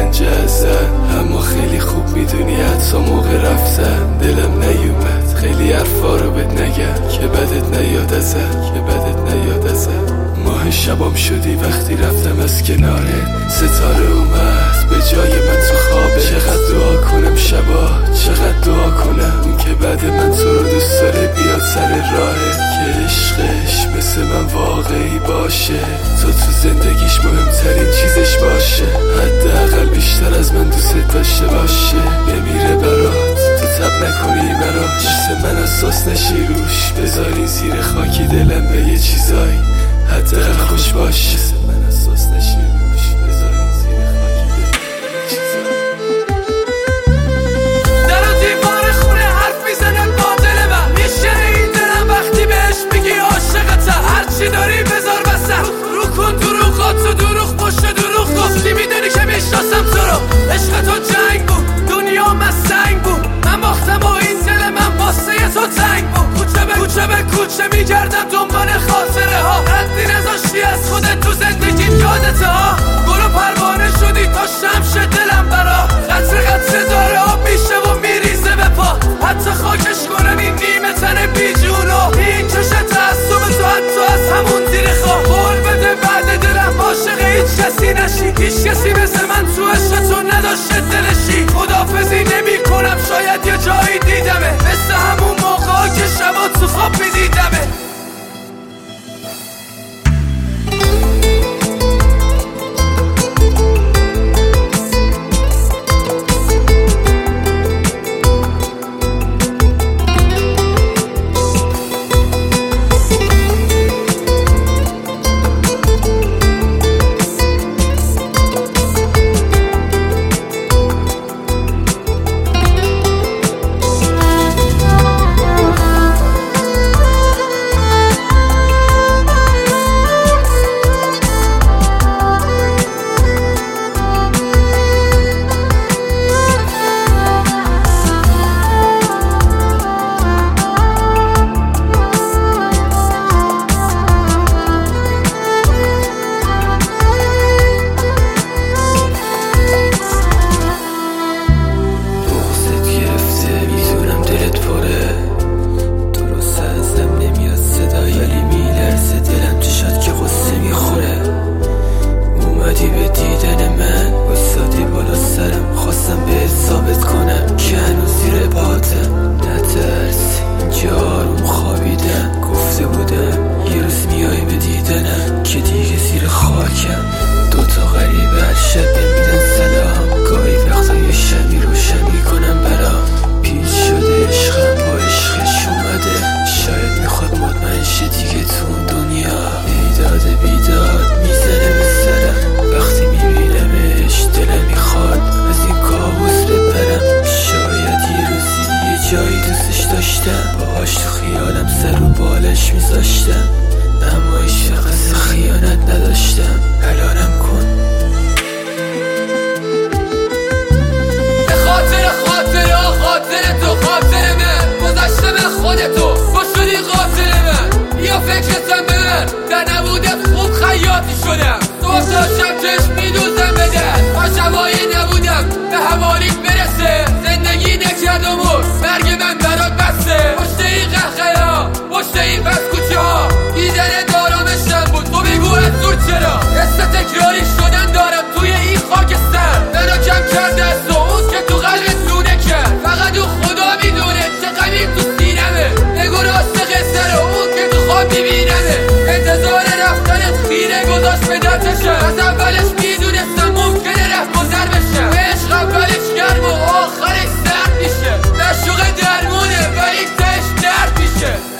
پنجه ازن، اما خیلی خوب میدونی حتی موقع رفتن دلم نیومد خیلی حرفا رو بهت نگم که بدت نیاد ازم. ماه شبام شدی وقتی رفتم از کنارت، ستاره اومد به جای من تو خوابه. چقدر دعا کنم شبا، چقدر دعا کنم اون که بعد من تو رو دوست داره بیاد سر راهه، که عشقش مثل من واقعی باشه، تو زندگیش مهمترین چیزش باشه، حداقل بیشتر از من دوست داشته باشه. بمیره برات تو تب نکنی براش، مثل من اساس نشی روش، بذاری زیر خاکی دلم به یه چیزایی حداقل خوش باشه. من اساس نشی روش، بذاری زیر خاکی دلم به یه چیزایی. در و دیوار خونه حرف میزنن با دل من، میشنه این دلم وقتی بهش میگی عاشقتم. هرچی داری بذار وسط، رو کن دروغاتو، دروغ پشت دروغ گفتی، میدونی که میشناسم تو رو. عشق تو جنگ بود، دنیا من سنگ بود، من باختم و این دل من واسه تو تنگ بود. کوچه به کوچه میگردم دنبال خاطره ها، ردی نذاشتی از خودت تو زندگی یادته ها. گل و پروانه شدی تا شمش دلم برا، قطره داره آب میشه و میریزه به پا. حتی خاکش کنن این نیمه تن بی جونو، این کشه تعصب تو حتی از همون زیر خواه. قول بده بعد دلم عاشق هیچ کسی نشی، هیچ کسی مثل من تو عشق تو نداشته دلشی. خدافزی نمی کنم شاید یه جایی دیدمه، مثل همون موقع که شبا تو خواب میدیدمه. باهاش تو خیالم سر و بالش میذاشتم، اما هیچ وقت خیانت نداشتم. حلالم کن به خاطر تو، خاطر من گذشته من خودتو، با شدی قاتل من. یا فکرتم به من در نبودت خوب خیاطی شدم، تو شب چشم میدوزم به در، با شبایی نبودم به حوالیت برسه. زندگی نکردم و مرگ من برات بسته، پشت این قهقرا، پشت این پس کوچه ها، دیدن دارامشم بود تو بگو از دور چرا. حس تکراری شدن دارم توی این خاکستر، منو کم کرده از تو اون که تو قلبت لونه کرد. فقط اون خدا میدونه چه غمی تو سینمه، نگو راست قصه رو اون که تو خواب میبینمه. انتظار رفتنت خیره گذاشت به دستشم، از اولش میدونستم ممکنه رفت گذر بشم. عشق اولش گرم و آخرش سرد میشه، مشوق درمونه ولی تش درد میشه.